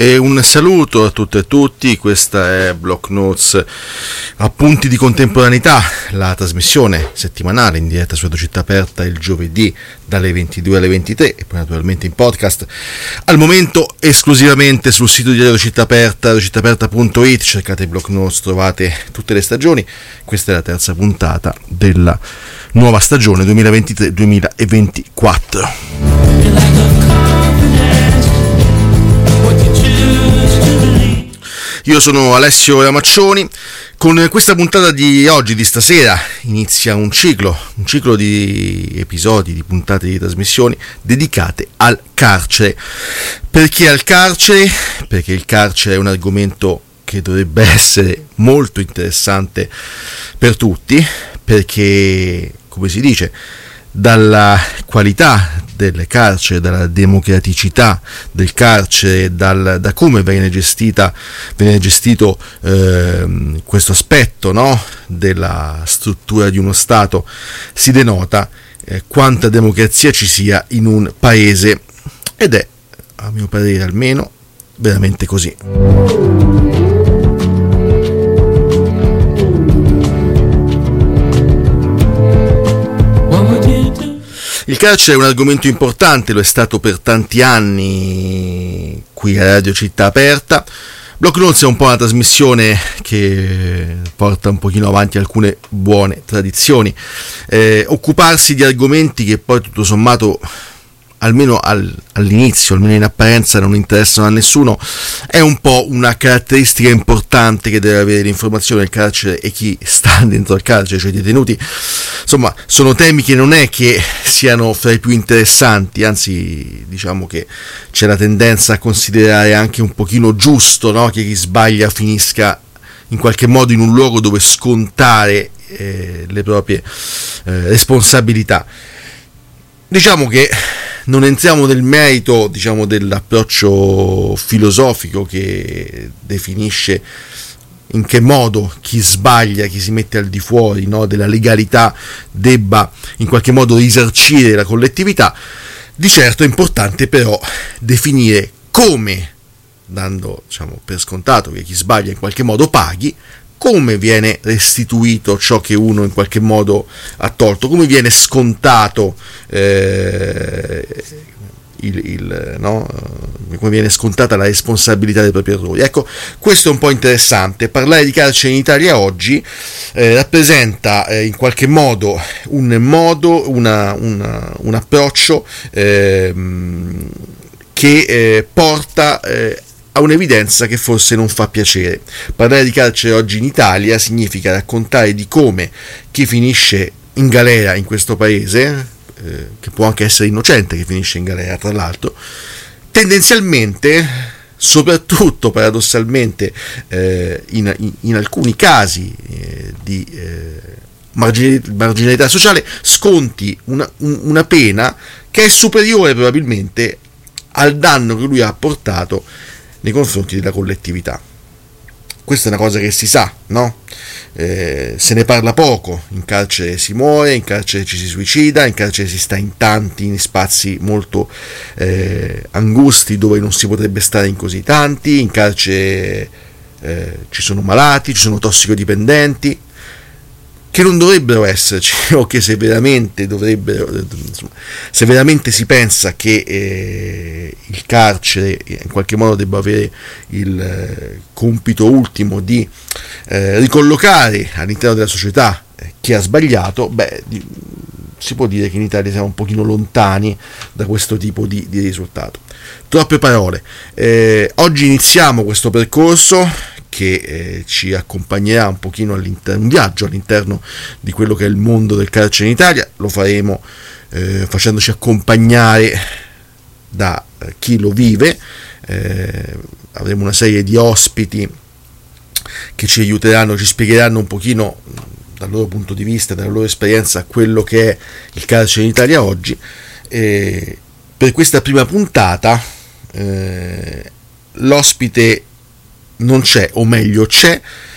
E un saluto a tutte e tutti, questa è Block Notes Appunti di Contemporaneità, la trasmissione settimanale in diretta su Radio Città Aperta il giovedì dalle 22 alle 23 e poi naturalmente in podcast, al momento esclusivamente sul sito di Radio Città Aperta, radiocittaaperta.it, cercate Block Notes, trovate tutte le stagioni. Questa è la terza puntata della nuova stagione 2023-2024. Io sono Alessio Ramaccioni. Con questa puntata di oggi, di stasera, inizia un ciclo di episodi, di puntate di trasmissioni dedicate al carcere. Perché al carcere? Perché il carcere è un argomento che dovrebbe essere molto interessante per tutti, perché, come si dice, dalla qualità delle carceri, dalla democraticità del carcere, da come viene gestito questo aspetto, no, della struttura di uno Stato, si denota quanta democrazia ci sia in un paese, ed è, a mio parere almeno, veramente così. Il carcere è un argomento importante, lo è stato per tanti anni qui a Radio Città Aperta. Block Notes è un po' una trasmissione che porta un pochino avanti alcune buone tradizioni. Occuparsi di argomenti che poi tutto sommato, almeno all'inizio, almeno in apparenza, non interessano a nessuno, è un po' una caratteristica importante che deve avere l'informazione del carcere e chi sta dentro al carcere, cioè i detenuti. Insomma, sono temi che non è che siano fra i più interessanti, anzi diciamo che c'è la tendenza a considerare anche un pochino giusto, no, che chi sbaglia finisca in qualche modo in un luogo dove scontare le proprie responsabilità. Diciamo che non entriamo nel merito, diciamo, dell'approccio filosofico che definisce in che modo chi sbaglia, chi si mette al di fuori, no, della legalità, debba in qualche modo risarcire la collettività. Di certo è importante però definire come, dando, diciamo, per scontato che chi sbaglia in qualche modo paghi, come viene restituito ciò che uno in qualche modo ha tolto, come viene scontato come viene scontata la responsabilità dei propri errori. Ecco, questo è un po' interessante. Parlare di carcere in Italia oggi rappresenta in qualche modo un approccio che porta a un'evidenza che forse non fa piacere. Parlare di carcere oggi in Italia significa raccontare di come chi finisce in galera in questo paese, che può anche essere innocente che finisce in galera tra l'altro, tendenzialmente, soprattutto paradossalmente in alcuni casi di marginalità sociale, sconti una pena che è superiore probabilmente al danno che lui ha portato nei confronti della collettività. Questa è una cosa che si sa, no? Se ne parla poco. In carcere si muore, in carcere ci si suicida, in carcere si sta in tanti, in spazi molto angusti dove non si potrebbe stare in così tanti. In carcere ci sono malati, ci sono tossicodipendenti che non dovrebbero esserci, o che se veramente se veramente si pensa che il carcere in qualche modo debba avere il compito ultimo di ricollocare all'interno della società chi ha sbagliato, si può dire che in Italia siamo un pochino lontani da questo tipo di risultato. Troppe parole. Oggi iniziamo questo percorso che ci accompagnerà un pochino un viaggio all'interno di quello che è il mondo del carcere in Italia. Lo faremo facendoci accompagnare da chi lo vive. Avremo una serie di ospiti che ci aiuteranno, ci spiegheranno un pochino dal loro punto di vista, dalla loro esperienza, quello che è il carcere in Italia oggi. Per questa prima puntata l'ospite non c'è, o meglio c'è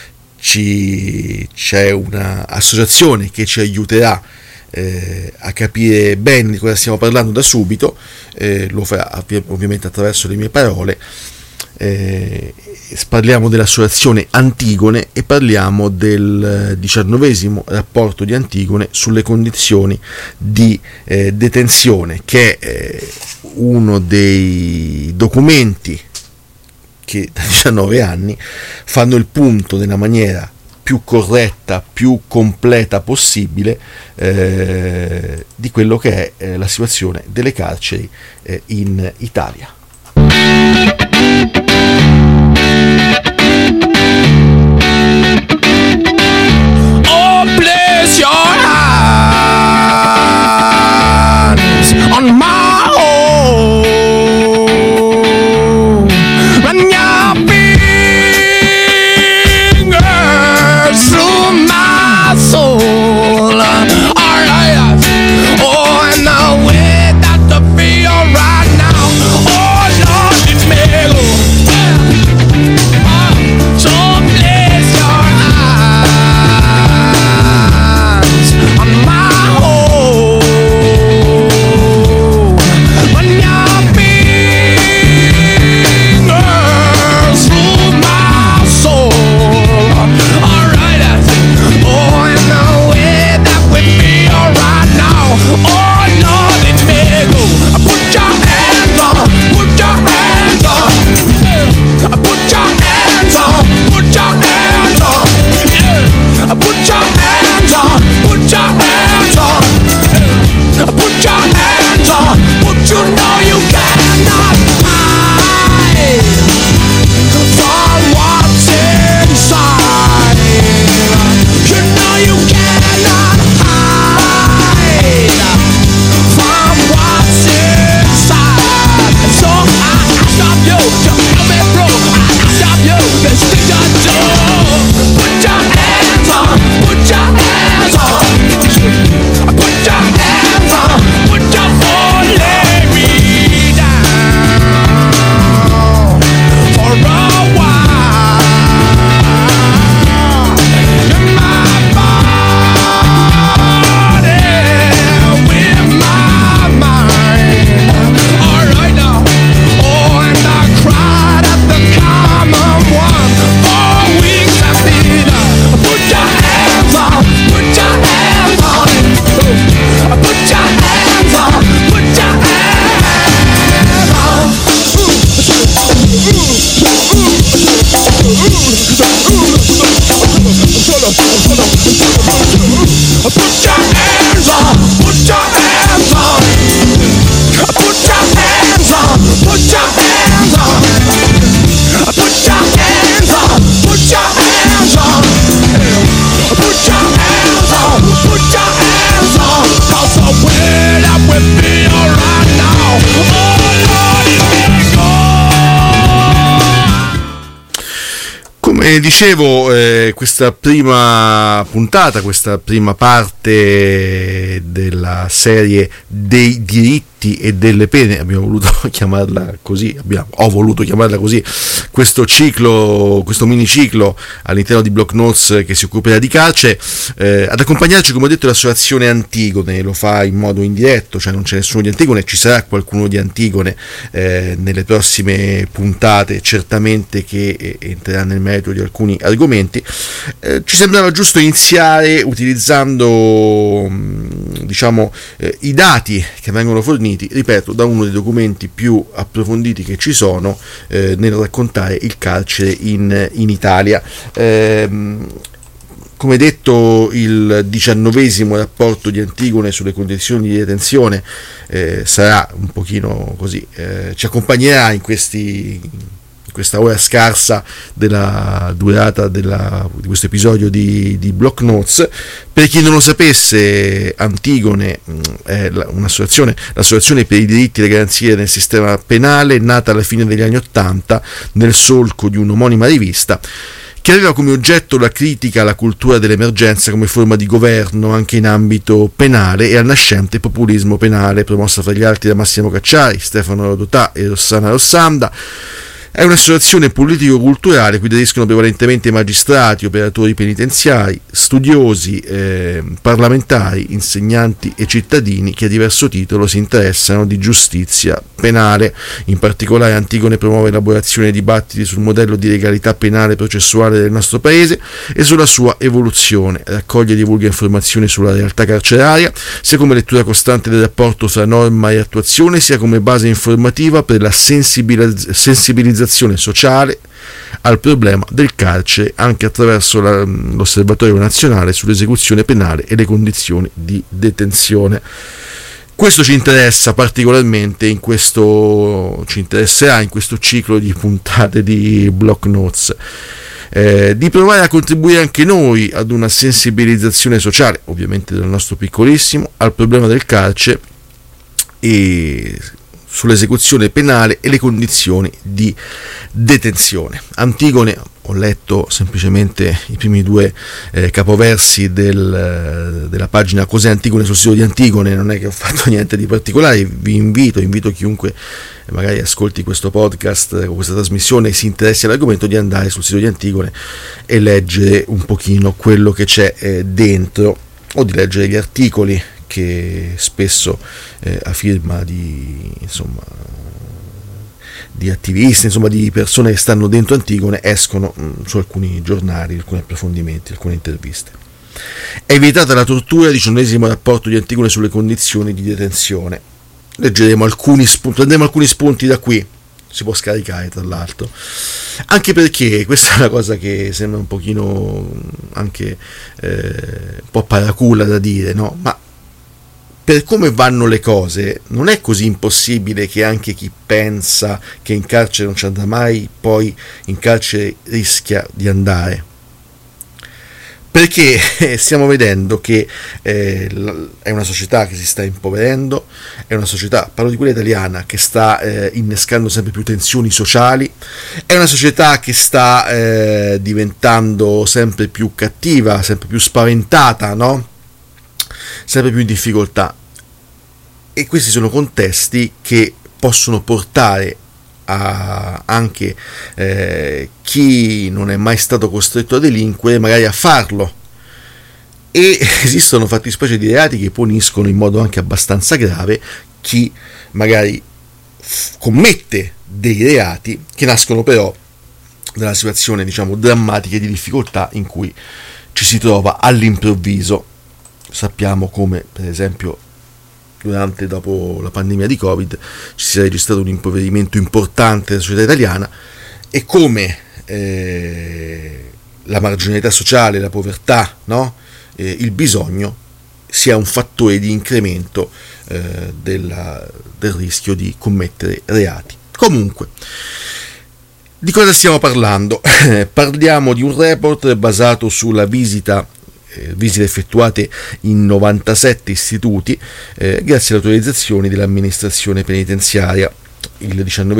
un'associazione che ci aiuterà a capire bene di cosa stiamo parlando da subito, lo farà ovviamente attraverso le mie parole, Parliamo dell'associazione Antigone e parliamo del 19° rapporto di Antigone sulle condizioni di detenzione, che è uno dei documenti che da 19 anni fanno il punto nella maniera più corretta, più completa possibile di quello che è la situazione delle carceri in Italia. Oh, bless your hands on my home, run your fingers through my soul. All right, oh, and the way that the feel right now. Oh, Lord, it may go. So bless your eyes on my home, run your fingers through my soul. All right, oh, and the way that we feel right now. Oh, Lord, it may go. Put your hands on, put your hands on, put your hands on, put your hands on, put your hands on, put your hands on, put your hands on, but you know you cannot hide from what's inside. You know you cannot hide from what's inside. So I stop you, just come and bro. I stop you, let's stick your door. Put your hands on, put your hands on, put your hands on, put your phone, lay me down for a while. In my body, with my mind. All right now, oh, and I cried at the common one. 4 weeks I did. Put your hands on, put your hands on, put your hands on, put your hands on. Put your hands on, put your hands on, put your hands on, put your hands on, put your hands on, put your hands on, put your hands on, put your hands on, 'cause the way that we feel right now, oh Lord, it may go. Come dicevo, questa prima puntata, questa prima parte della serie dei diritti e delle pene, abbiamo voluto chiamarla così, ho voluto chiamarla così, questo ciclo, questo miniciclo all'interno di Block Notes che si occuperà di carcere. Ad accompagnarci, come ho detto, l'associazione Antigone, lo fa in modo indiretto, cioè non c'è nessuno di Antigone, ci sarà qualcuno di Antigone nelle prossime puntate, certamente, che entrerà nel merito di alcuni argomenti. Ci sembrava giusto iniziare utilizzando i dati che vengono forniti, ripeto, da uno dei documenti più approfonditi che ci sono nel raccontare il carcere in Italia. Come detto, il 19° rapporto di Antigone sulle condizioni di detenzione sarà un pochino così, ci accompagnerà in questa ora scarsa della durata di questo episodio di Block Notes. Per chi non lo sapesse, Antigone è l'associazione per i diritti e le garanzie nel sistema penale, nata alla fine degli anni '80 nel solco di un'omonima rivista, che aveva come oggetto la critica alla cultura dell'emergenza come forma di governo anche in ambito penale e al nascente populismo penale, promossa fra gli altri da Massimo Cacciari, Stefano Rodotà e Rossana Rossanda. È un'associazione politico-culturale cui aderiscono prevalentemente magistrati, operatori penitenziari, studiosi, parlamentari, insegnanti e cittadini che a diverso titolo si interessano di giustizia penale. In particolare Antigone promuove elaborazione e dibattiti sul modello di legalità penale processuale del nostro paese e sulla sua evoluzione, raccoglie e divulga informazioni sulla realtà carceraria, sia come lettura costante del rapporto fra norma e attuazione, sia come base informativa per la sensibilizzazione sociale al problema del carcere, anche attraverso l'Osservatorio nazionale sull'esecuzione penale e le condizioni di detenzione. Questo ci interessa particolarmente ci interesserà in questo ciclo di puntate di Block Notes, di provare a contribuire anche noi ad una sensibilizzazione sociale, ovviamente del nostro piccolissimo, al problema del carcere e sull'esecuzione penale e le condizioni di detenzione. Antigone, ho letto semplicemente i primi due capoversi della pagina Cos'è Antigone sul sito di Antigone, non è che ho fatto niente di particolare, vi invito chiunque magari ascolti questo podcast o questa trasmissione e si interessi all'argomento di andare sul sito di Antigone e leggere un pochino quello che c'è dentro, o di leggere gli articoli che spesso a firma di attivisti, di persone che stanno dentro Antigone, escono su alcuni giornali, alcuni approfondimenti, alcune interviste. È vietata la tortura, 19° rapporto di Antigone sulle condizioni di detenzione. Leggeremo prenderemo alcuni spunti da qui, si può scaricare tra l'altro, anche perché questa è una cosa che sembra un pochino anche un po' paraculla da dire, no? Ma per come vanno le cose, non è così impossibile che anche chi pensa che in carcere non ci andrà mai, poi in carcere rischia di andare. Perché stiamo vedendo che è una società che si sta impoverendo, è una società, parlo di quella italiana, che sta innescando sempre più tensioni sociali, è una società che sta diventando sempre più cattiva, sempre più spaventata, no? Sempre più in difficoltà, e questi sono contesti che possono portare a anche chi non è mai stato costretto a delinquere magari a farlo, e esistono fattispecie di reati che puniscono in modo anche abbastanza grave chi magari commette dei reati che nascono però dalla situazione drammatica e di difficoltà in cui ci si trova all'improvviso. Sappiamo come, per esempio, dopo la pandemia di Covid ci si è registrato un impoverimento importante della società italiana, e come la marginalità sociale, la povertà, no? Il bisogno sia un fattore di incremento del rischio di commettere reati. Comunque, di cosa stiamo parlando? Parliamo di un report basato sulla visite effettuate in 97 istituti grazie alle autorizzazioni dell'amministrazione penitenziaria. Il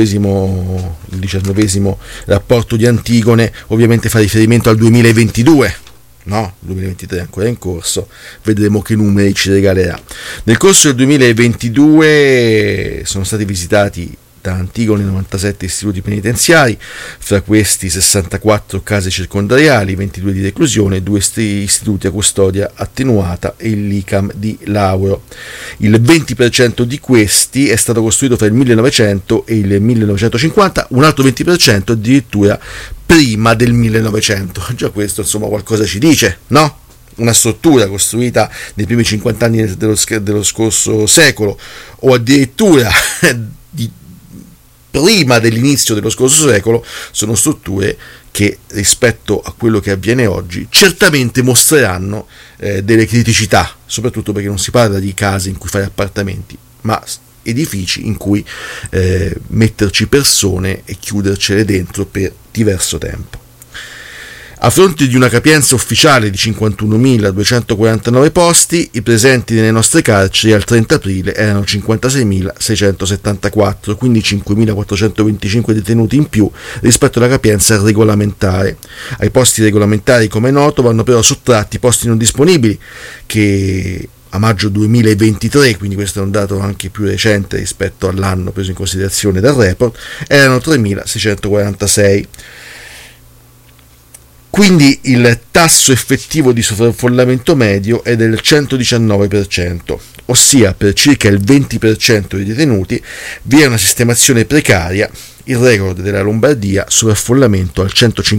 19° rapporto di Antigone ovviamente fa riferimento al 2022, no? Il 2023 è ancora in corso, vedremo che numeri ci regalerà. Nel corso del 2022 sono stati visitati da Antigone 97 istituti penitenziari, fra questi 64 case circondariali, 22 di reclusione, 2 istituti a custodia attenuata e il LICAM di Lauro. Il 20% di questi è stato costruito fra il 1900 e il 1950, un altro 20% addirittura prima del 1900. Già questo qualcosa ci dice, no? Una struttura costruita nei primi 50 anni dello scorso secolo, o addirittura prima dell'inizio dello scorso secolo, sono strutture che rispetto a quello che avviene oggi certamente mostreranno delle criticità, soprattutto perché non si parla di case in cui fare appartamenti, ma edifici in cui metterci persone e chiudercele dentro per diverso tempo. A fronte di una capienza ufficiale di 51.249 posti, i presenti nelle nostre carceri al 30 aprile erano 56.674, quindi 5.425 detenuti in più rispetto alla capienza regolamentare. Ai posti regolamentari, come è noto, vanno però sottratti posti non disponibili, che a maggio 2023, quindi questo è un dato anche più recente rispetto all'anno preso in considerazione dal report, erano 3.646. Quindi il tasso effettivo di sovraffollamento medio è del 119%, ossia per circa il 20% dei detenuti vi è una sistemazione precaria. Il record della Lombardia, sovraffollamento al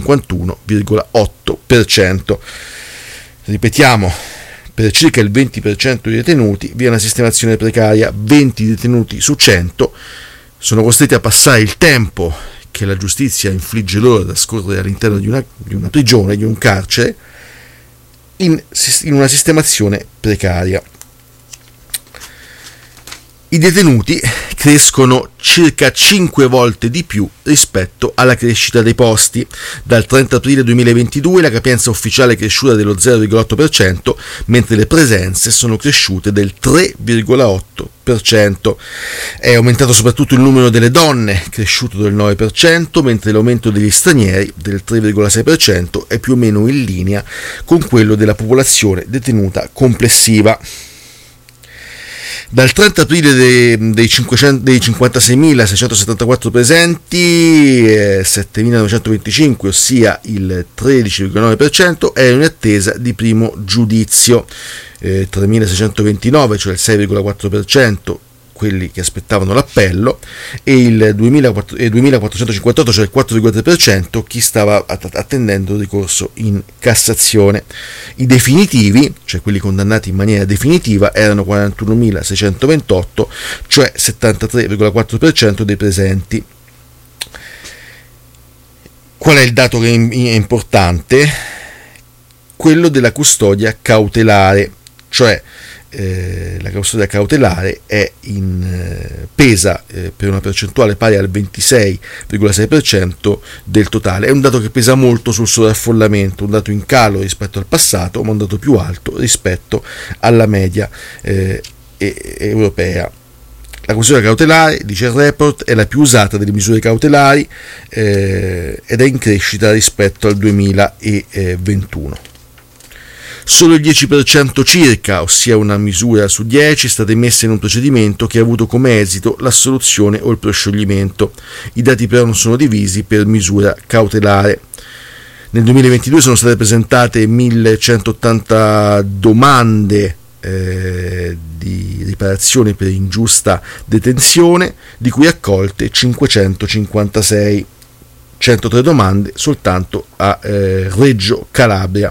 151,8%. Ripetiamo, per circa il 20% dei detenuti vi è una sistemazione precaria, 20 detenuti su 100 sono costretti a passare il tempo che la giustizia infligge loro da scorrere all'interno di una prigione, di un carcere, in una sistemazione precaria. I detenuti crescono circa 5 volte di più rispetto alla crescita dei posti. Dal 30 aprile 2022 la capienza ufficiale è cresciuta dello 0,8%, mentre le presenze sono cresciute del 3,8%. È aumentato soprattutto il numero delle donne, cresciuto del 9%, mentre l'aumento degli stranieri, del 3,6%, è più o meno in linea con quello della popolazione detenuta complessiva. Dal 30 aprile dei 56.674 presenti, 7.925, ossia il 13,9%, è in attesa di primo giudizio, 3.629, cioè il 6,4%, quelli che aspettavano l'appello, e il 2.458, cioè il 4,3%, chi stava attendendo il ricorso in Cassazione. I definitivi, cioè quelli condannati in maniera definitiva, erano 41.628, cioè 73,4% dei presenti. Qual è il dato che è importante? Quello della custodia cautelare, cioè la custodia cautelare pesa per una percentuale pari al 26,6% del totale. È un dato che pesa molto sul sovraffollamento, un dato in calo rispetto al passato, ma un dato più alto rispetto alla media europea. La custodia cautelare, dice il report, è la più usata delle misure cautelari ed è in crescita rispetto al 2021. Solo il 10% circa, ossia una misura su 10, è stata emessa in un procedimento che ha avuto come esito l'assoluzione o il proscioglimento. I dati però non sono divisi per misura cautelare. Nel 2022 sono state presentate 1.180 domande di riparazione per ingiusta detenzione, di cui accolte 556, 103 domande soltanto a Reggio Calabria.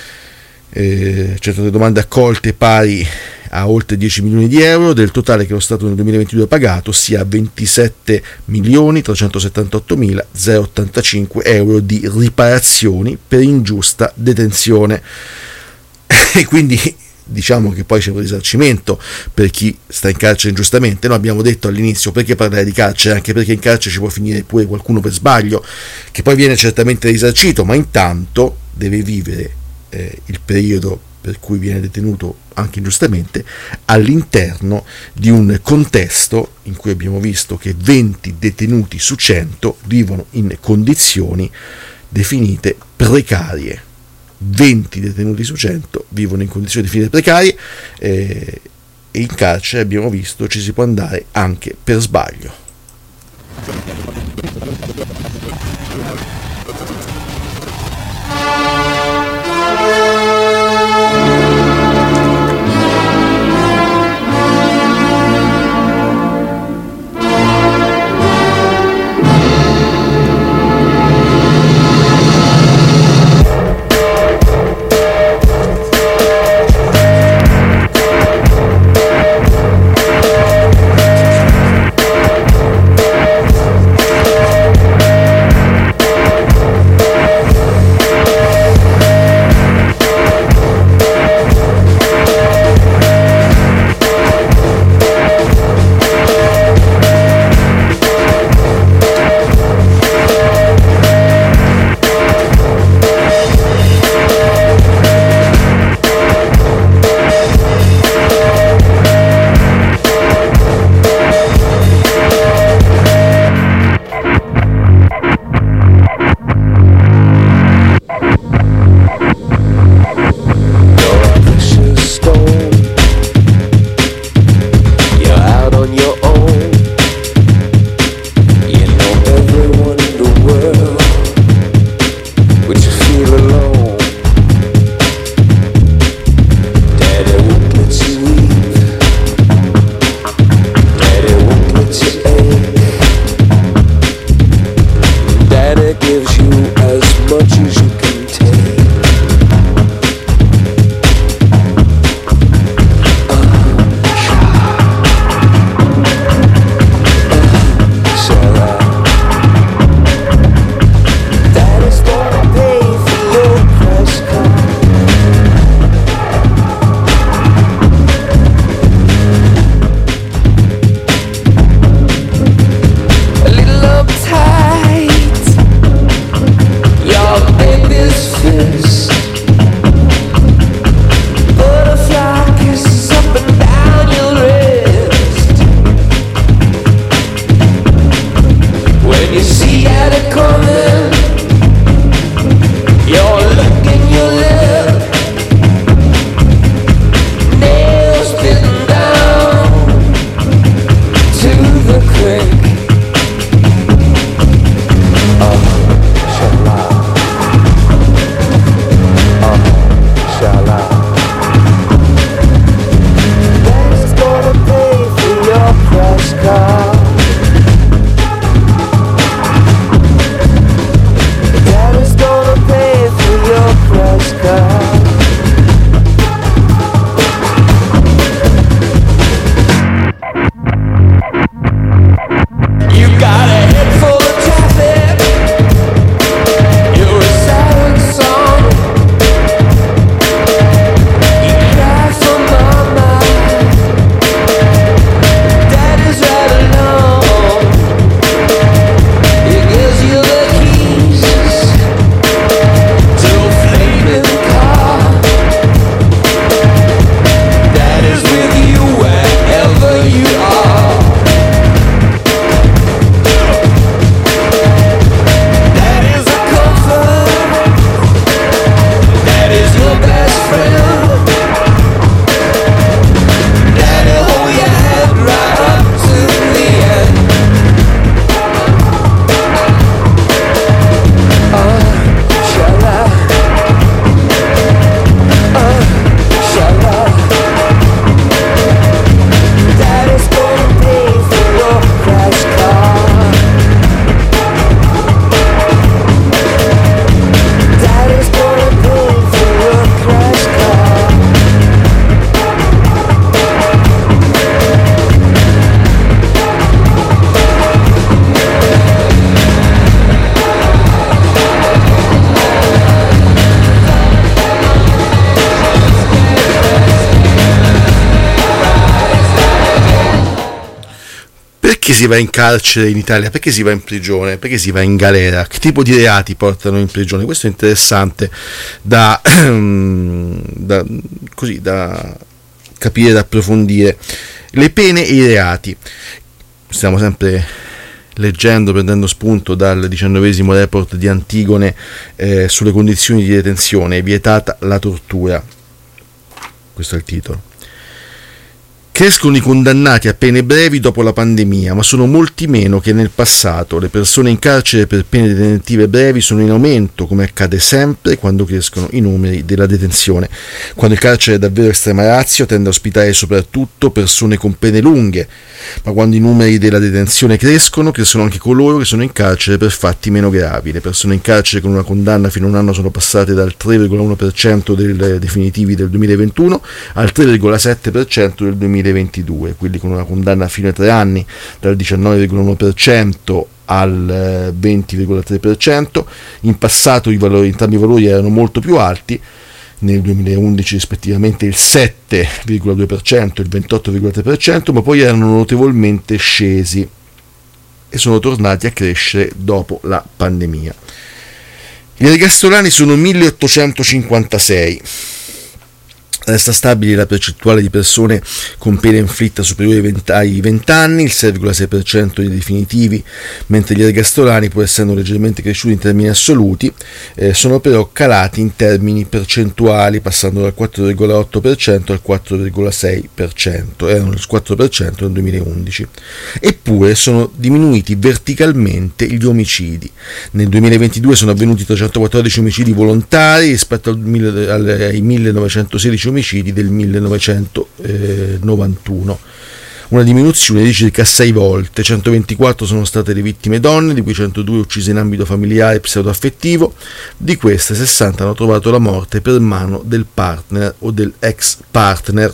103 domande accolte pari a oltre 10 milioni di euro del totale che lo Stato nel 2022 ha pagato, ossia 27.378.085 euro di riparazioni per ingiusta detenzione. E quindi diciamo che poi c'è un risarcimento per chi sta in carcere ingiustamente. Noi abbiamo detto all'inizio, perché parlare di carcere? Anche perché in carcere ci può finire pure qualcuno per sbaglio, che poi viene certamente risarcito, ma intanto deve vivere il periodo per cui viene detenuto anche ingiustamente all'interno di un contesto in cui abbiamo visto che 20 detenuti su 100 vivono in condizioni definite precarie. 20 detenuti su 100 vivono in condizioni definite precarie e in carcere, abbiamo visto, ci si può andare anche per sbaglio. Perché si va in carcere in Italia? Perché si va in prigione? Perché si va in galera? Che tipo di reati portano in prigione? Questo è interessante da capire, da approfondire. Le pene e i reati. Stiamo sempre leggendo, prendendo spunto dal 19° report di Antigone sulle condizioni di detenzione. È vietata la tortura. Questo è il titolo. Crescono i condannati a pene brevi dopo la pandemia, ma sono molti meno che nel passato. Le persone in carcere per pene detentive brevi sono in aumento, come accade sempre quando crescono i numeri della detenzione. Quando il carcere è davvero estrema ratio, tende a ospitare soprattutto persone con pene lunghe, ma quando i numeri della detenzione crescono anche coloro che sono in carcere per fatti meno gravi. Le persone in carcere con una condanna fino a un anno sono passate dal 3,1% dei definitivi del 2021 al 3,7% del 2022, quelli con una condanna fino a 3 anni dal 19,1% al 20,3%. In passato entrambi i valori erano molto più alti, nel 2011 rispettivamente il 7,2% e il 28,3%, ma poi erano notevolmente scesi e sono tornati a crescere dopo la pandemia. Gli ergastolani sono 1856. Resta stabile la percentuale di persone con pena inflitta superiore ai 20 anni, il 6,6% dei definitivi, mentre gli ergastolani, pur essendo leggermente cresciuti in termini assoluti, sono però calati in termini percentuali, passando dal 4,8% al 4,6%, erano il 4% nel 2011. Eppure sono diminuiti verticalmente gli omicidi. Nel 2022 sono avvenuti 314 omicidi volontari rispetto ai 1916 omicidi del 1991, una diminuzione di circa 6 volte. 124 sono state le vittime donne, di cui 102 uccise in ambito familiare e pseudoaffettivo. Di queste 60 hanno trovato la morte per mano del partner o del ex partner.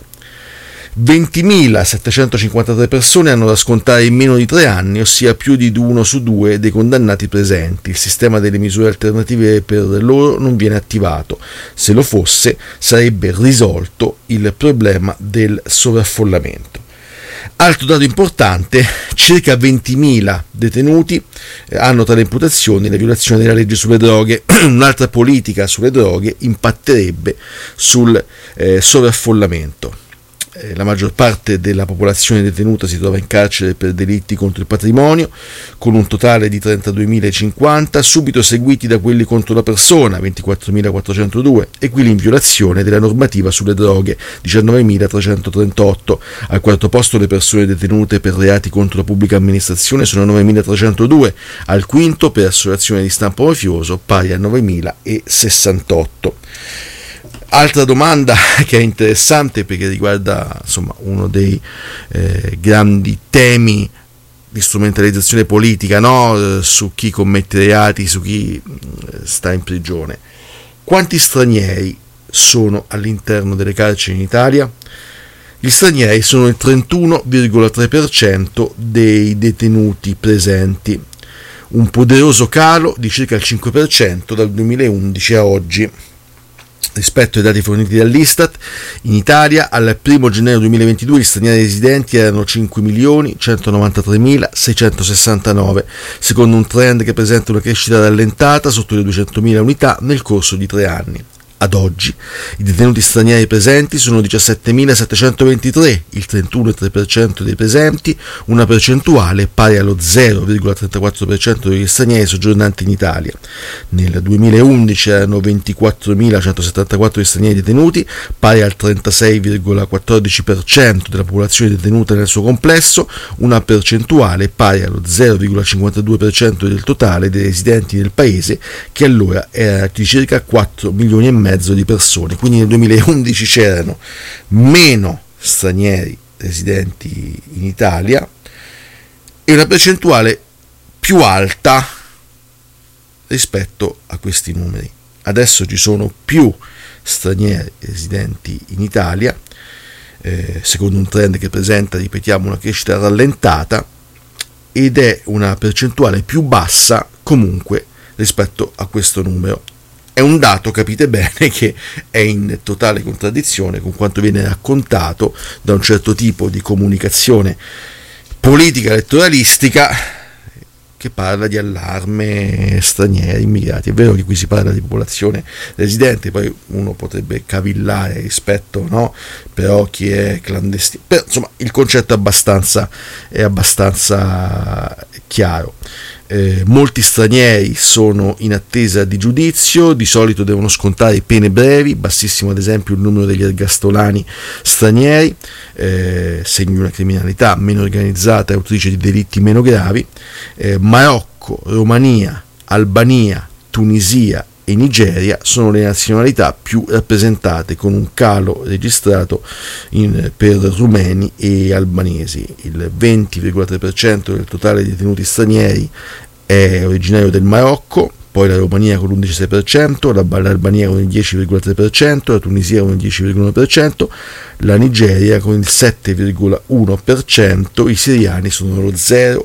20.753 persone hanno da scontare in meno di 3 anni, ossia più di 1 su 2 dei condannati presenti. Il sistema delle misure alternative per loro non viene attivato. Se lo fosse, sarebbe risolto il problema del sovraffollamento. Altro dato importante: circa 20.000 detenuti hanno tra le imputazioni la violazione della legge sulle droghe. Un'altra politica sulle droghe impatterebbe sul sovraffollamento. La maggior parte della popolazione detenuta si trova in carcere per delitti contro il patrimonio, con un totale di 32.050, subito seguiti da quelli contro la persona, 24.402, e quelli in violazione della normativa sulle droghe, 19.338. Al quarto posto le persone detenute per reati contro la pubblica amministrazione sono 9.302, al quinto per associazione di stampo mafioso, pari a 9.068. Altra domanda che è interessante perché riguarda uno dei grandi temi di strumentalizzazione politica, no? Su chi commette reati, su chi sta in prigione. Quanti stranieri sono all'interno delle carceri in Italia? Gli stranieri sono il 31,3% dei detenuti presenti, un poderoso calo di circa il 5% dal 2011 a oggi. Rispetto ai dati forniti dall'Istat, in Italia al 1 gennaio 2022 gli stranieri residenti erano 5.193.669, secondo un trend che presenta una crescita rallentata sotto le 200.000 unità nel corso di 3 anni. Ad oggi i detenuti stranieri presenti sono 17.723, il 31,3% dei presenti, una percentuale pari allo 0,34% degli stranieri soggiornanti in Italia. Nel 2011 erano 24.174 gli stranieri detenuti, pari al 36,14% della popolazione detenuta nel suo complesso, una percentuale pari allo 0,52% del totale dei residenti nel paese, che allora era di circa 4 milioni e mezzo di persone. Quindi nel 2011 c'erano meno stranieri residenti in Italia e una percentuale più alta rispetto a questi numeri. Adesso ci sono più stranieri residenti in Italia, secondo un trend che presenta, ripetiamo, una crescita rallentata, ed è una percentuale più bassa comunque rispetto a questo numero. È un dato, capite bene, che è in totale contraddizione con quanto viene raccontato da un certo tipo di comunicazione politica elettoralistica che parla di allarme stranieri, immigrati. È vero che qui si parla di popolazione residente, poi uno potrebbe cavillare rispetto, no? Però chi è clandestino, però, insomma, il concetto è abbastanza chiaro. Molti stranieri sono in attesa di giudizio, di solito devono scontare pene brevi, bassissimo ad esempio il numero degli ergastolani stranieri, segno di una criminalità meno organizzata e autrice di delitti meno gravi. Marocco, Romania, Albania, Tunisia e Nigeria sono le nazionalità più rappresentate, con un calo registrato per rumeni e albanesi. Il 20,3% del totale dei detenuti stranieri è originario del Marocco, poi la Romania con l'11,6%, l'Albania con il 10,3%, la Tunisia con il 10,1%, la Nigeria con il 7,1%, i siriani sono lo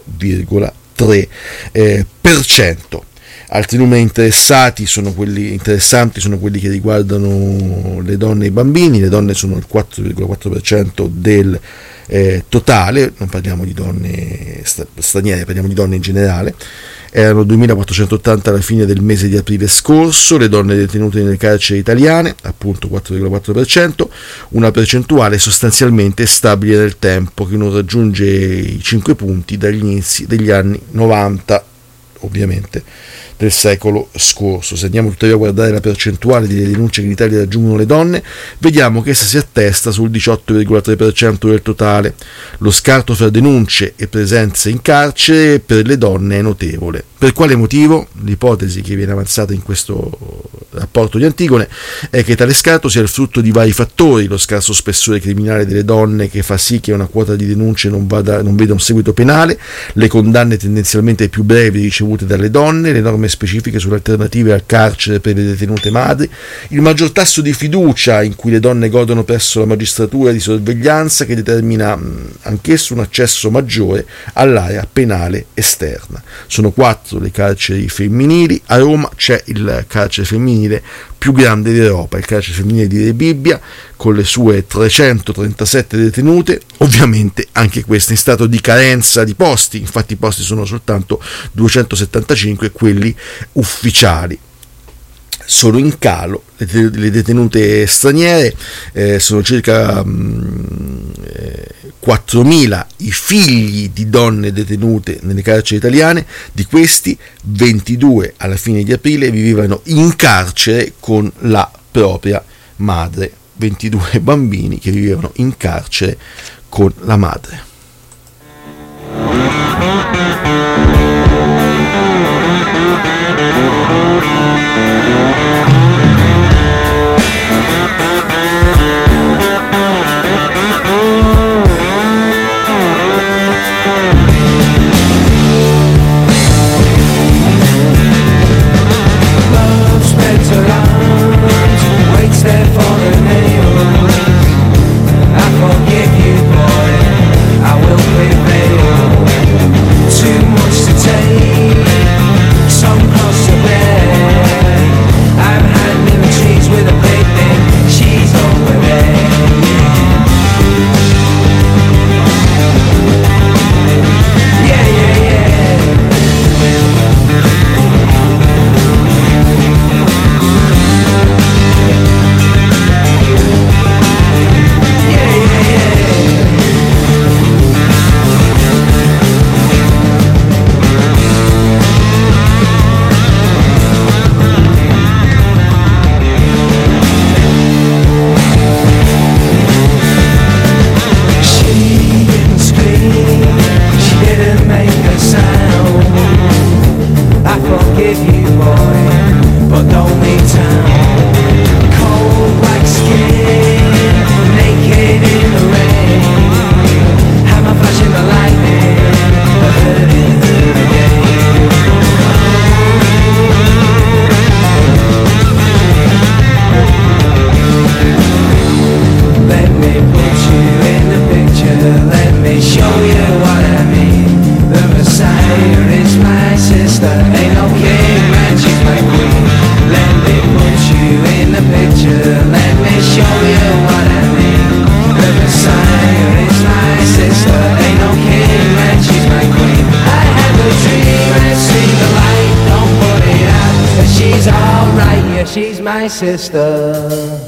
0,3%. Altri numeri interessanti sono quelli che riguardano le donne e i bambini. Le donne sono il 4,4% del totale, non parliamo di donne straniere, parliamo di donne in generale. Erano 2.480 alla fine del mese di aprile scorso le donne detenute nelle carceri italiane, appunto 4,4%, una percentuale sostanzialmente stabile nel tempo, che non raggiunge i 5 punti dagli inizi degli anni 90, ovviamente, del secolo scorso. Se andiamo tuttavia a guardare la percentuale delle denunce che in Italia raggiungono le donne, vediamo che essa si attesta sul 18,3% del totale. Lo scarto fra denunce e presenze in carcere per le donne è notevole. Per quale motivo? L'ipotesi che viene avanzata in questo rapporto di Antigone è che tale scarto sia il frutto di vari fattori: lo scarso spessore criminale delle donne, che fa sì che una quota di denunce non veda un seguito penale, le condanne tendenzialmente più brevi ricevute dalle donne, le norme specifiche sulle alternative al carcere per le detenute madri, il maggior tasso di fiducia in cui le donne godono presso la magistratura di sorveglianza, che determina anch'esso un accesso maggiore all'area penale esterna. Sono 4 le carceri femminili. A Roma c'è il carcere femminile più grande d'Europa, il carcere femminile di Re Bibbia, con le sue 337 detenute, ovviamente anche queste in stato di carenza di posti. Infatti i posti sono soltanto 275, quelli ufficiali. Sono in calo le detenute straniere, sono circa 4.000 i figli di donne detenute nelle carceri italiane. Di questi 22 alla fine di aprile vivevano in carcere con la propria madre. 22 bambini che vivevano in carcere con la madre. Some cost to bear. I'm is my sister.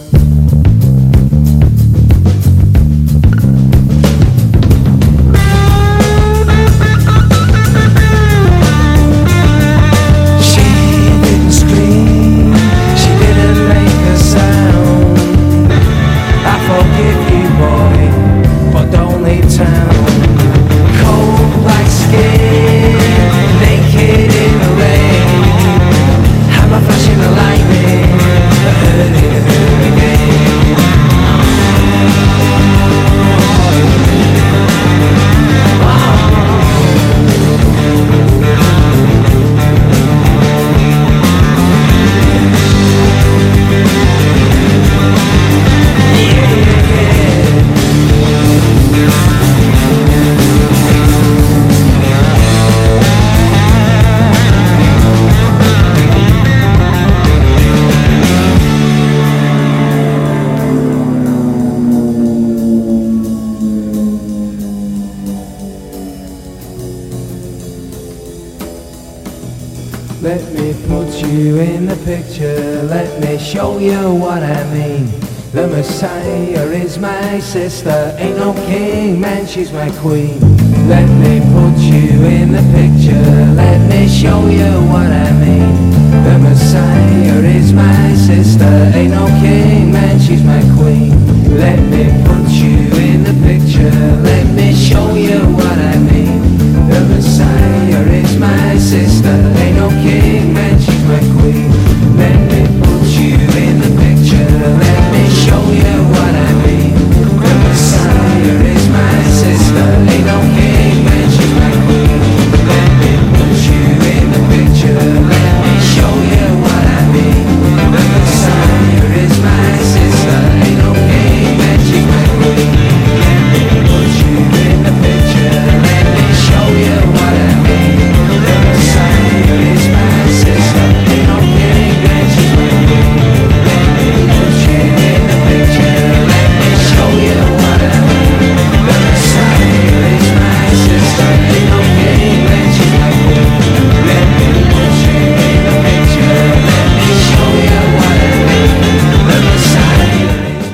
Let me put you in the picture, let me show you what I mean. The Messiah is my sister, ain't no king, man, she's my queen. Let me put you in the picture, let me show you what I mean. The Messiah is my sister, ain't no king, man, she's my queen. Let me put you in the picture, let me show you what I mean. The Messiah is my sister, ain't no king, man, she's my queen. Let me put you in the picture, let me show you what I mean. The Messiah is my sister, ain't no king, man, she's my queen. Let me put you in the picture, let me show you what I mean. The Messiah is my sister, ain't no king, man, she's my queen. Let me put you in the picture, let me show you what I mean. The Messiah is my sister, ain't no king, man, she's my queen. Let me put you in the picture, let me show you what I mean. The Messiah is my sister, ain't no king, man, she's my queen. Let me put you in the picture, let me show you what I mean. The Messiah.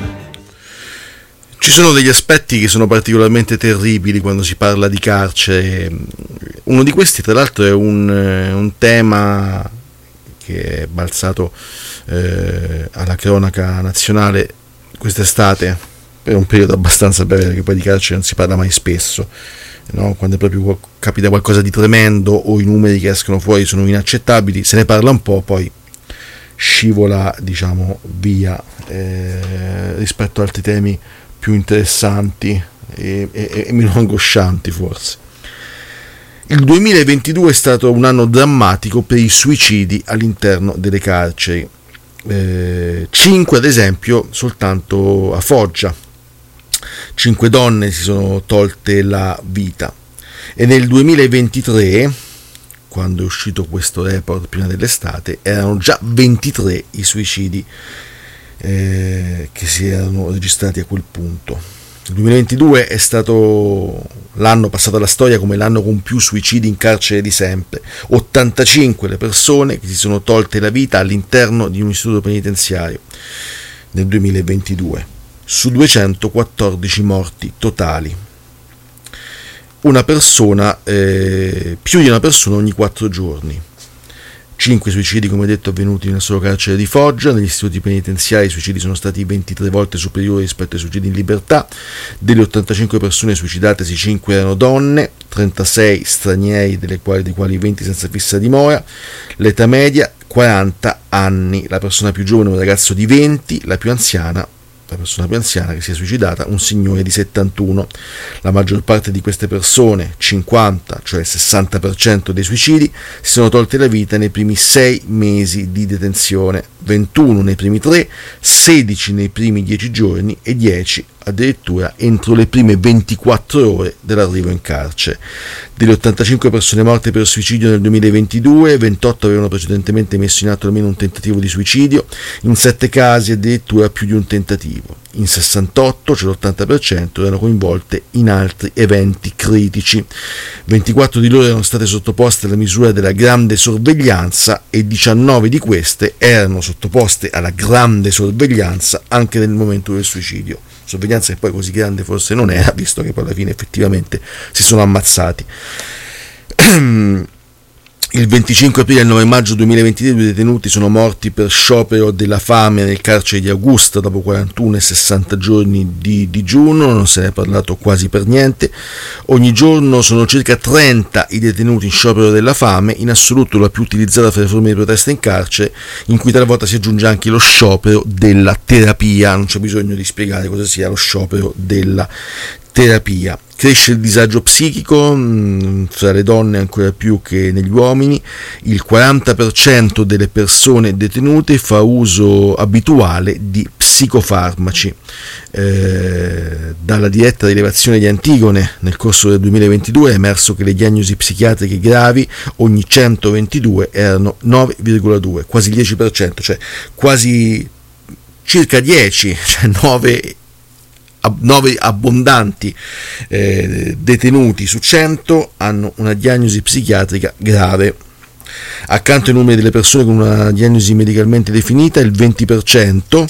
Ci sono degli aspetti che sono particolarmente terribili quando si parla di carcere. Uno di questi, tra l'altro, è un tema che è balzato alla cronaca nazionale quest'estate per un periodo abbastanza breve, perché poi di carcere non si parla mai spesso, no? Quando proprio capita qualcosa di tremendo o i numeri che escono fuori sono inaccettabili, se ne parla un po', poi scivola, diciamo, via rispetto ad altri temi più interessanti e meno angoscianti forse. Il 2022 è stato un anno drammatico per i suicidi all'interno delle carceri. 5 ad esempio soltanto a Foggia. 5 donne si sono tolte la vita, e nel 2023, quando è uscito questo report prima dell'estate, erano già 23 i suicidi che si erano registrati a quel punto. Il 2022 è stato l'anno passato alla storia come l'anno con più suicidi in carcere di sempre. 85 le persone che si sono tolte la vita all'interno di un istituto penitenziario nel 2022, su 214 morti totali. Una persona, più di una persona ogni 4 giorni. 5 suicidi, come detto, avvenuti nel solo carcere di Foggia. Negli istituti penitenziari i suicidi sono stati 23 volte superiori rispetto ai suicidi in libertà. Delle 85 persone suicidatesi, 5 erano donne, 36 stranieri, dei quali 20 senza fissa dimora. L'età media 40 anni, la persona più giovane un ragazzo di 20, la persona più anziana che si è suicidata, un signore di 71. La maggior parte di queste persone, 50, cioè il 60% dei suicidi, si sono tolte la vita nei primi 6 mesi di detenzione, 21 nei primi 3, 16 nei primi 10 giorni e 10 addirittura entro le prime 24 ore dell'arrivo in carcere. Delle 85 persone morte per suicidio nel 2022, 28 avevano precedentemente messo in atto almeno un tentativo di suicidio, in 7 casi addirittura più di un tentativo. in 68, cioè l'80%, erano coinvolte in altri eventi critici. 24 di loro erano state sottoposte alla misura della grande sorveglianza e 19 di queste erano sottoposte alla grande sorveglianza anche nel momento del suicidio. Sorveglianza che poi così grande forse non era, visto che poi alla fine effettivamente si sono ammazzati. Il 25 aprile e il 9 maggio 2023 due detenuti sono morti per sciopero della fame nel carcere di Augusta dopo 41 e 60 giorni di digiuno, non se ne è parlato quasi per niente. Ogni giorno sono circa 30 i detenuti in sciopero della fame, in assoluto la più utilizzata fra le forme di protesta in carcere, in cui talvolta si aggiunge anche lo sciopero della terapia. Non c'è bisogno di spiegare cosa sia lo sciopero della terapia. Cresce il disagio psichico fra le donne ancora più che negli uomini. Il 40% delle persone detenute fa uso abituale di psicofarmaci. Dalla diretta rilevazione di Antigone nel corso del 2022 è emerso che le diagnosi psichiatriche gravi ogni 122 erano 9,2, quasi il 10%, cioè quasi circa 10, cioè 9 abbondanti detenuti su 100 hanno una diagnosi psichiatrica grave. Accanto ai numeri delle persone con una diagnosi medicalmente definita, il 20%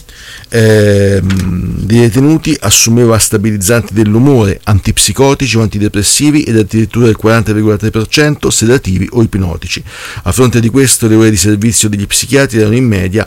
dei detenuti assumeva stabilizzanti dell'umore, antipsicotici o antidepressivi ed addirittura il 40,3% sedativi o ipnotici. A fronte di questo, le ore di servizio degli psichiatri erano in media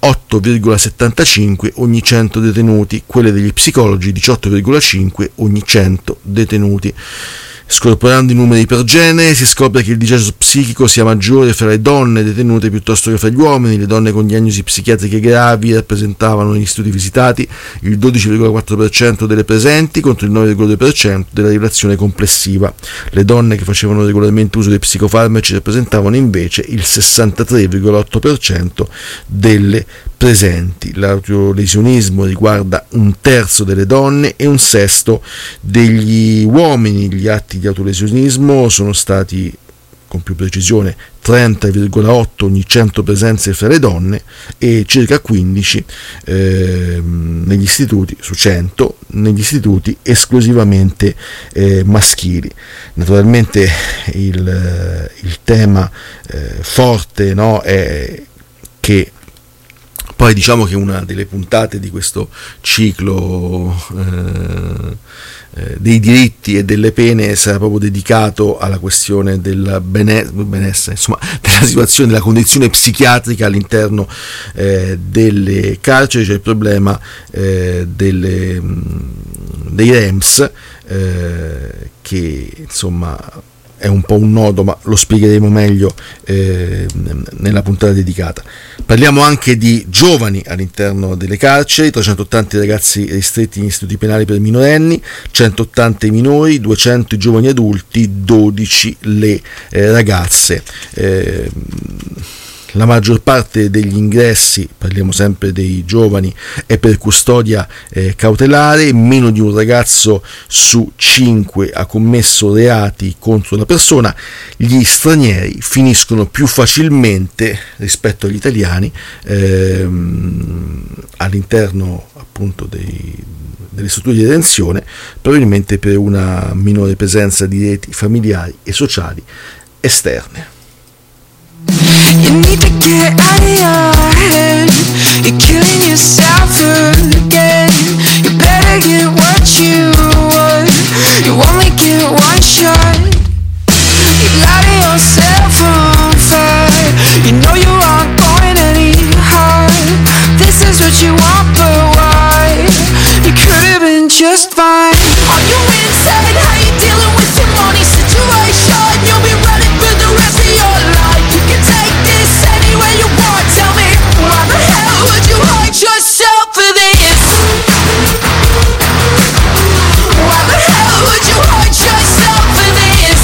8,75 ogni 100 detenuti, quelle degli psicologi 18,5 ogni 100 detenuti. Scorporando i numeri per genere si scopre che il disagio psichico sia maggiore fra le donne detenute piuttosto che fra gli uomini. Le donne con diagnosi psichiatriche gravi rappresentavano negli studi visitati il 12,4% delle presenti contro il 9,2% della relazione complessiva. Le donne che facevano regolarmente uso dei psicofarmaci rappresentavano invece il 63,8% delle presenti. L'autolesionismo riguarda un terzo delle donne e un sesto degli uomini. Gli atti di autolesionismo sono stati, con più precisione, 30,8 ogni 100 presenze fra le donne e circa 15 negli istituti su 100, negli istituti esclusivamente maschili. Naturalmente il tema forte, no, è che poi diciamo che una delle puntate di questo ciclo dei diritti e delle pene sarà proprio dedicato alla questione del benessere, insomma, della situazione, della condizione psichiatrica all'interno delle carceri. C'è il problema dei REMS, che insomma è un po' un nodo, ma lo spiegheremo meglio nella puntata dedicata. Parliamo anche di giovani all'interno delle carceri: 380 ragazzi ristretti in istituti penali per minorenni, 180 i minori, 200 i giovani adulti, 12 le ragazze. La maggior parte degli ingressi, parliamo sempre dei giovani, è per custodia cautelare. Meno di un ragazzo su 5 ha commesso reati contro la persona. Gli stranieri finiscono più facilmente rispetto agli italiani all'interno appunto delle strutture di detenzione, probabilmente per una minore presenza di reti familiari e sociali esterne. You need to get out of your head. You're killing yourself again. You better get what you want. You only get one shot. You light yourself on fire. You know you aren't going any higher. This is what you want, but why? You could have been just fine. Are you inside? How you dealing with your money situation? You'll be running for the rest of your life. You can take this anywhere you want. Tell me, why the hell would you hurt yourself for this? Why the hell would you hurt yourself for this?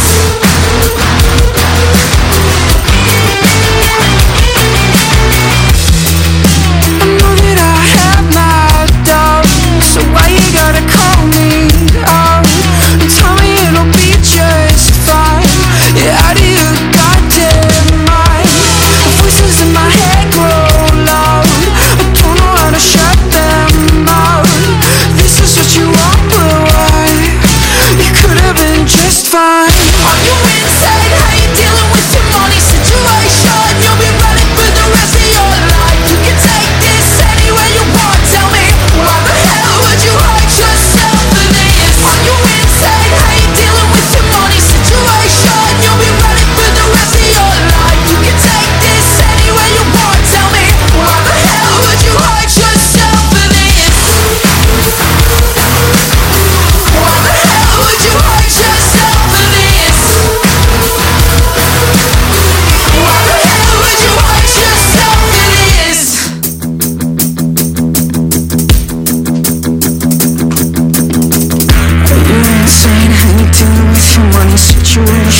I know that I have my doubts, so why you gotta call me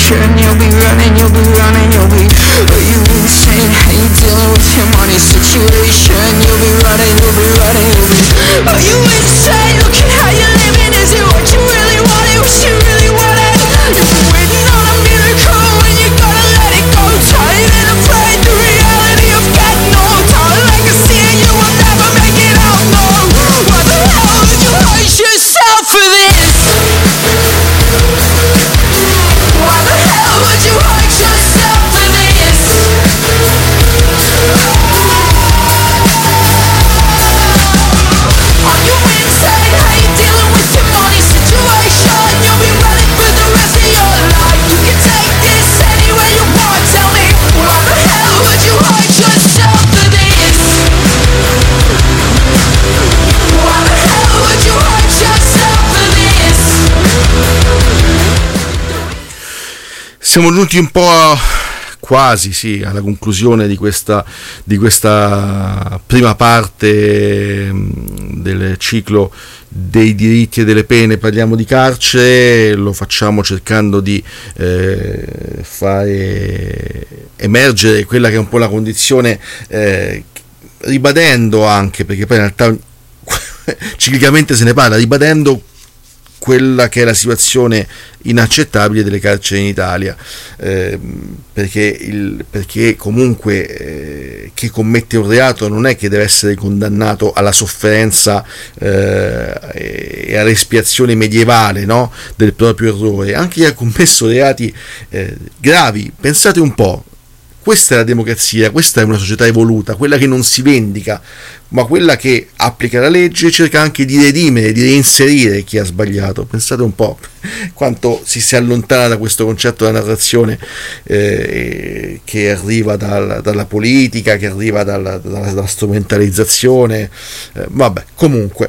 situation. You'll be running, you'll be running, you'll be. Are you insane? How you dealing with your money situation? You'll be running, you'll be running, you'll be. Are you insane? Look at how you're living. Is it what you really wanted? What you really wanted? You've been waiting on a miracle and you gotta let it go. Tired and afraid, the reality of getting old. Our legacy and you will never make it out, no. Why the hell would you hurt yourself for this? Why the hell would you hurt yourself for this? Are you insane? How you dealing with your money situation? You'll be running for the rest of your life. You can take this anywhere you want. Tell me, why the hell would you hurt yourself for this? Why the hell would you hurt yourself for this? Siamo giunti un po' quasi sì alla conclusione di questa prima parte del ciclo dei diritti e delle pene. Parliamo di carcere, lo facciamo cercando di fare emergere quella che è un po' la condizione, ribadendo anche, perché poi in realtà ciclicamente se ne parla, ribadendo quella che è la situazione inaccettabile delle carceri in Italia, perché comunque chi commette un reato non è che deve essere condannato alla sofferenza e all'espiazione medievale, no? Del proprio errore. Anche chi ha commesso reati gravi, pensate un po'. Questa è la democrazia, questa è una società evoluta, quella che non si vendica, ma quella che applica la legge e cerca anche di redimere, di reinserire chi ha sbagliato. Pensate un po' quanto si allontana da questo concetto della narrazione che arriva dalla politica, che arriva dalla strumentalizzazione. Vabbè, comunque.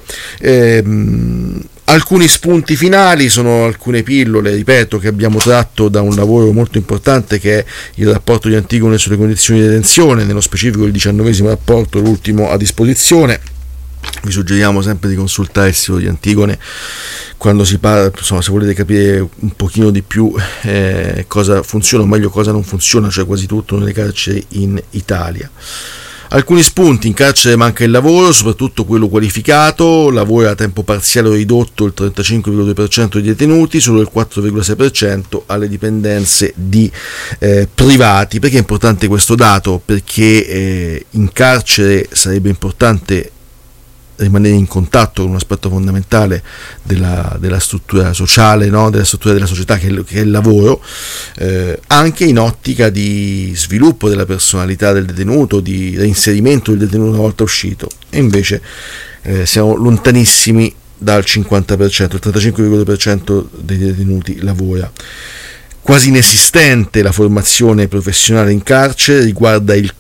Alcuni spunti finali sono alcune pillole, ripeto, che abbiamo tratto da un lavoro molto importante che è il rapporto di Antigone sulle condizioni di detenzione, nello specifico il 19° rapporto, l'ultimo a disposizione. Vi suggeriamo sempre di consultare il sito di Antigone quando si parla, insomma, se volete capire un pochino di più cosa funziona, o meglio cosa non funziona, cioè quasi tutto nelle carceri in Italia. Alcuni spunti: in carcere manca il lavoro, soprattutto quello qualificato, lavoro a tempo parziale o ridotto il 35,2% dei detenuti, solo il 4,6% alle dipendenze di privati. Perché è importante questo dato? Perché in carcere sarebbe importante rimanere in contatto con un aspetto fondamentale della struttura sociale, no? Della struttura della società che è il lavoro, anche in ottica di sviluppo della personalità del detenuto, di reinserimento del detenuto una volta uscito. E invece siamo lontanissimi dal 50%, il 35,2% dei detenuti lavora. Quasi inesistente la formazione professionale in carcere, riguarda il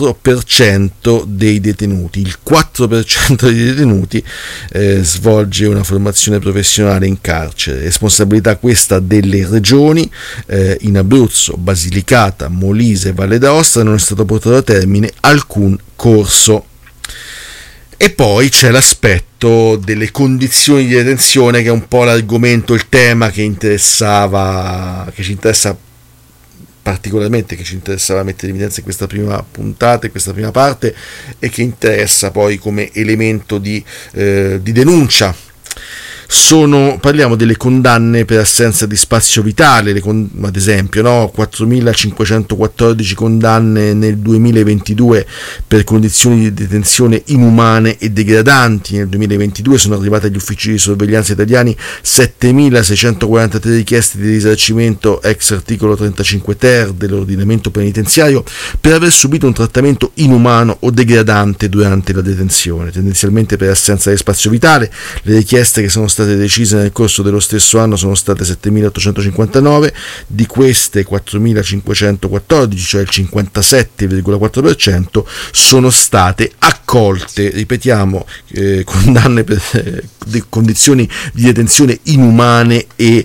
4% dei detenuti. Il 4% dei detenuti svolge una formazione professionale in carcere. Responsabilità questa delle regioni. In Abruzzo, Basilicata, Molise e Valle d'Aosta non è stato portato a termine alcun corso. E poi c'è l'aspetto delle condizioni di detenzione, che è un po' l'argomento, il tema che ci interessa particolarmente, che ci interessava mettere in evidenza in questa prima puntata, in questa prima parte, e che interessa poi come elemento di denuncia. Parliamo delle condanne per assenza di spazio vitale, ad esempio, no? 4.514 condanne nel 2022 per condizioni di detenzione inumane e degradanti. Nel 2022 sono arrivate agli uffici di sorveglianza italiani 7.643 richieste di risarcimento ex articolo 35 ter dell'ordinamento penitenziario per aver subito un trattamento inumano o degradante durante la detenzione, tendenzialmente per assenza di spazio vitale. Le richieste che sono state decise nel corso dello stesso anno sono state 7.859, di queste 4.514, cioè il 57,4%, sono state accolte. Ripetiamo, condanne per condizioni di detenzione inumane e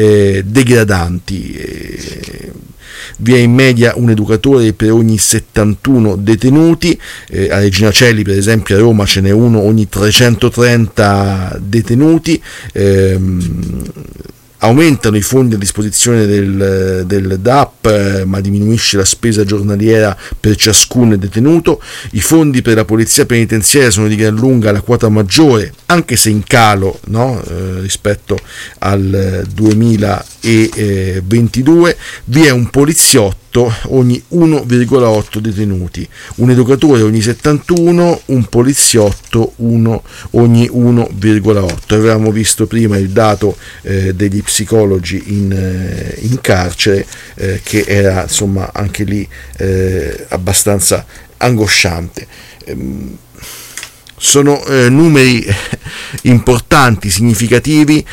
degradanti. Vi è in media un educatore per ogni 71 detenuti. A Regina Coeli, per esempio, a Roma ce n'è uno ogni 330 detenuti. aumentano i fondi a disposizione del DAP, ma diminuisce la spesa giornaliera per ciascun detenuto. I fondi per la polizia penitenziaria sono di gran lunga la quota maggiore, anche se in calo, no? Rispetto al 2022. Vi è un poliziotto ogni 1,8 detenuti, un educatore ogni 71, un poliziotto ogni 1,8. Avevamo visto prima il dato degli psicologi in carcere, che era insomma anche lì abbastanza angosciante. Sono numeri importanti, significativi,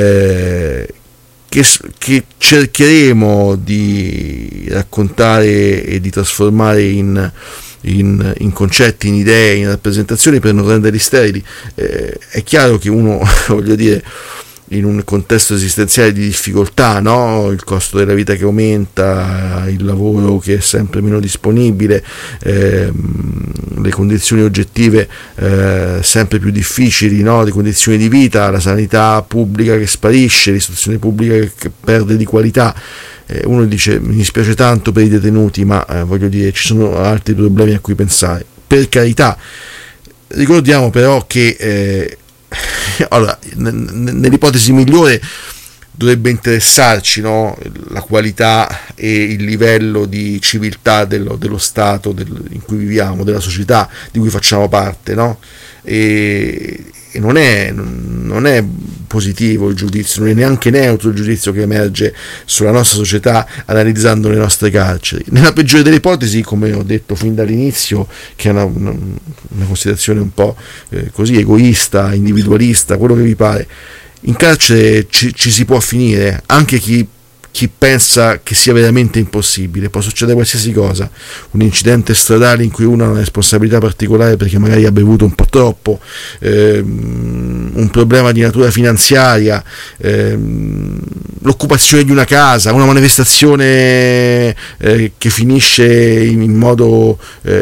che cercheremo di raccontare e di trasformare in concetti, in idee, in rappresentazioni, per non renderli sterili. È chiaro che uno, voglio dire, in un contesto esistenziale di difficoltà, no? Il costo della vita che aumenta, il lavoro che è sempre meno disponibile, le condizioni oggettive sempre più difficili, no? Le condizioni di vita, la sanità pubblica che sparisce, l'istruzione pubblica che perde di qualità. Uno dice: mi dispiace tanto per i detenuti, ma voglio dire, ci sono altri problemi a cui pensare. Per carità, ricordiamo però che allora, nell'ipotesi migliore dovrebbe interessarci, no? La qualità e il livello di civiltà dello Stato in cui viviamo, della società di cui facciamo parte, no? E non è positivo il giudizio, non è neanche neutro il giudizio che emerge sulla nostra società analizzando le nostre carceri. Nella peggiore delle ipotesi, come ho detto fin dall'inizio, che è una considerazione un po' così egoista, individualista, quello che vi pare, in carcere ci si può finire. Anche chi pensa che sia veramente impossibile, può succedere qualsiasi cosa, un incidente stradale in cui uno ha una responsabilità particolare perché magari ha bevuto un po' troppo, un problema di natura finanziaria, l'occupazione di una casa, una manifestazione che finisce in modo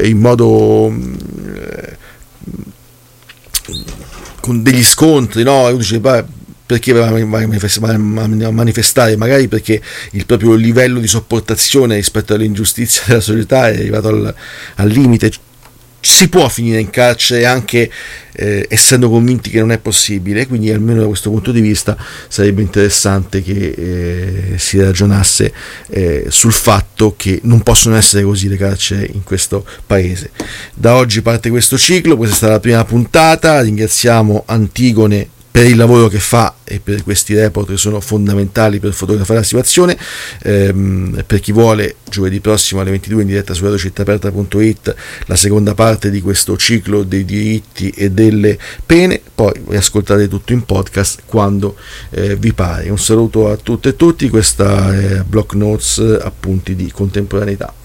con degli scontri, no? Uno dice: perché va a manifestare? Magari perché il proprio livello di sopportazione rispetto all'ingiustizia della società è arrivato al limite. Si può finire in carcere anche essendo convinti che non è possibile, quindi almeno da questo punto di vista sarebbe interessante che si ragionasse sul fatto che non possono essere così le carceri in questo paese. Da oggi parte questo ciclo, questa è stata la prima puntata. Ringraziamo Antigone per il lavoro che fa e per questi report che sono fondamentali per fotografare la situazione. Per chi vuole, giovedì prossimo alle 22 in diretta su radiocittaaperta.it la seconda parte di questo ciclo dei diritti e delle pene, poi riascoltate tutto in podcast quando vi pare. Un saluto a tutte e tutti, questa è Block Notes, appunti di contemporaneità.